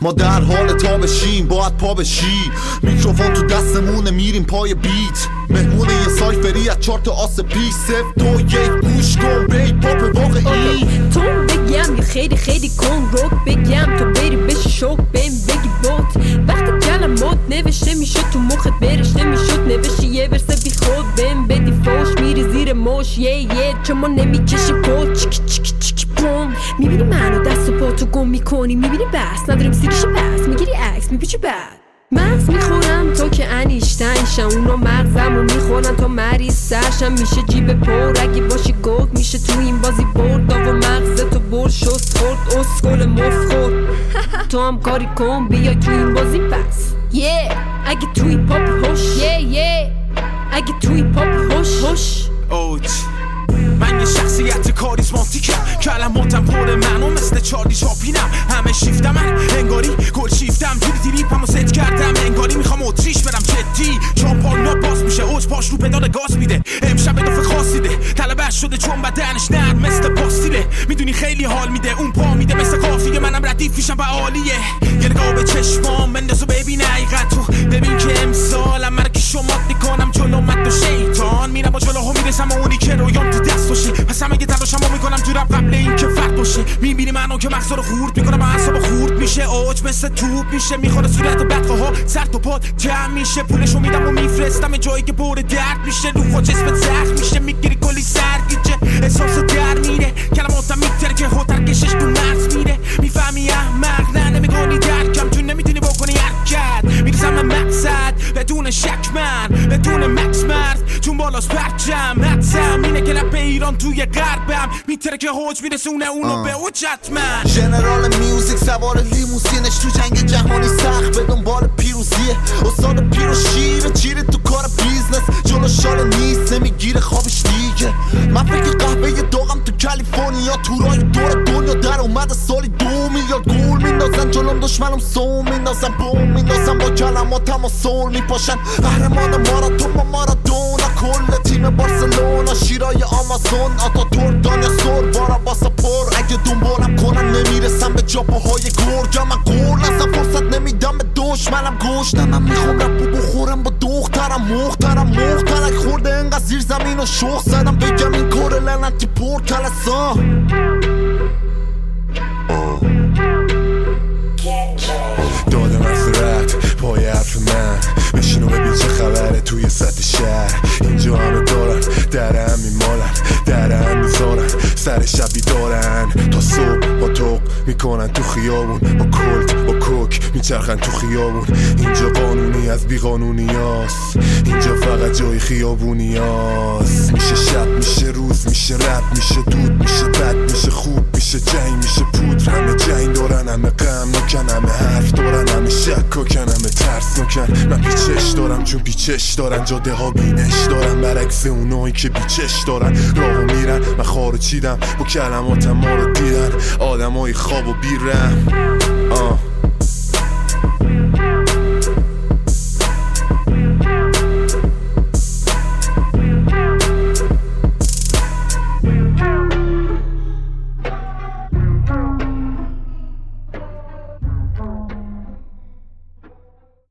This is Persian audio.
ما در حال تا بشیم باید پا بشی، میکروفون تو دستمونه میریم پای بیت، مهمون یه سایفری از 4 تا آس پیش، 0 2 1 گوش کن بی پاپ واقعی. تو بگم یا خیلی خیلی کن روک بگم تو بری بشی شوک بهم بگی بوت، وقتی کلمات نوشته میشه تو مخت برشته میشد نوشتی یه ورسه بی خود بهم بدی فوش میری زیر موش یه چون ما نمیکشیم کل چیک چیک چیک بوم، میبینی منو دست و پا تو گم میکنی، میبینی بس نداریم سیریش بس میگیری عکس میپیچی بعد مغز میخورم تو که انیشتینشم، اونا مغزمو میخورن تا مریض سرشم، میشه جیب پر اگه باشی گود میشه تو این بازی برد و مغزتو بر شست خورد اسکل مفخور تو هم کاری کن بیای تو این بازی پس اگه توی پاپ هوش اگه توی پاپ هوش اوج من یه شخصیت کاریزماتیکم، کلماتم پر منو مثل چارلی چاپینم، همه شیفتم من انگاری گل شیفتم، دیری ریپمو ست کردم انگاری میخوام اتریش برم جدی، چون پالنا باز میشه اوج پاش رو پدال گاز میده، امشب اضافه خاصی ده طلبش شده چون بدنش نرم مثل پاستیله، میدونی خیلی حال میده اون پا میده مثل کافیه، منم ردیف میشم و عالیه، یه نگاه به چشمام بنداز و ببین حقیقتو، ببین که امسالم من که شمات میکنم جلو مد و شیطان، میرم با جلوها میرسم و اونی که رویام تو دست باشه، پس همه یه تلاشمو میکنم تو رپ قبل این که فرد باشه، میبینی منو که مغزا رو خورد میکنم و اعصاب خورد میشه، اوج مثل توپ میشه میخوره صورت بدقه ها سر تو پاد جمع میشه، پولشو میدم و میفرستم جایی که پر درد میشه، روح و جسمت زخم میشه میگیری کلی سرگیجه، احساس در میره کلماتم میتره که هوتر کشش تو مغز میره، میفهمی احمق نه نمیکنی درکم تو نمیتونی بکنی حرکت، میرسم به مقصد بدون شک من بدون مکس مرد چون بالاست پرچم، حدسم اینه که رپ ایران توی غربم میتره که حوج میرسونه اونو به اوجت من، ژنرال میوزیک سوار لیموسینش تو جنگ جهانی سخت به دنبال پیروزیه، استاد پیرو شیره چیره تو کار بیزنس جلو شال نیست نمیگیره خوابش دیگه، من فکر قهوه داغم تو کالیفرنیا تورای دور دنیا در اومده سالی 2 میلیارد گول میندازن جلوم دشمنم سو میندازن بوم میندازن با کلماتم و سول میپاشن، قهرمان ماراتون با مارادونا کل تیم بارسلونا شیرای آمازون آتاتورک دانیا سور بارا باسا پر، اگه دنبالم کنن نمیرسم به جاپاهای گرگم، من قول نزم فرصت نمیدم به دشمنم گوش نه من میخوام رپو بخورم با دخترم مخترک خورده انقدر زیر زمین و شخ زدم بگم این کار لعنتی پر کلسا داده مسورت پای حرف من بشین و ببین چه خبره توی سطح شهر، اینجا همه دارن درهم میمالن درهم میذارن سر شبی دارن تا صبح با توق میکنن تو خیابون با کلت با کوک میچرخن تو خیابون، اینجا قانونی از بی قانونی هست، اینجا فقط جای خیابونی هست، میشه شب میشه روز میشه رب میشه دود میشه بد میشه خوب میشه جنگ میشه پودر، همه جنگ دارن همه غم نکن همه حرف دارن همه شک کن همه ترس نکن، من پیچش دارم چون پیچش دارن جاده ها بینش دارن برعکس اونایی که بیچش دارن راهو میرن، من خارو چیدم با کلماتم ما رو دیدن آدمای خواب و بیرم